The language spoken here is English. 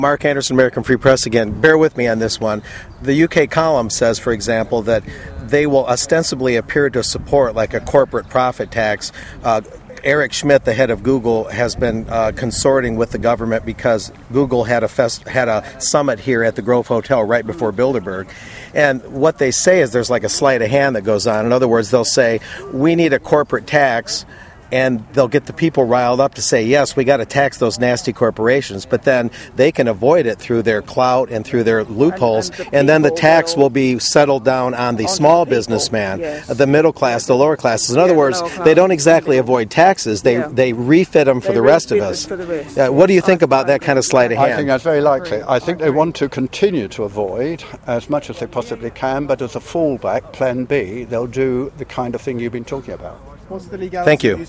Mark Anderson, American Free Press again. Bear with me on this one. The UK column says, for example, that they will ostensibly appear to support like a corporate profit tax. Eric Schmidt, the head of Google, has been consorting with the government because Google had a summit here at the Grove Hotel right before Bilderberg. And what they say is there's like a sleight of hand that goes on. In other words, they'll say, we need a corporate tax, and they'll get the people riled up to say, yes, we got to tax those nasty corporations, but then they can avoid it through their clout and through their loopholes, and then the tax will be settled down on the small businessman, the middle class, the lower classes. In other words, they don't exactly avoid taxes, they refit them for the rest of us. What do you think about that kind of sleight of hand? I think that's very likely. I think they want to continue to avoid as much as they possibly can, but as a fallback, plan B, they'll do the kind of thing you've been talking about. Thank you.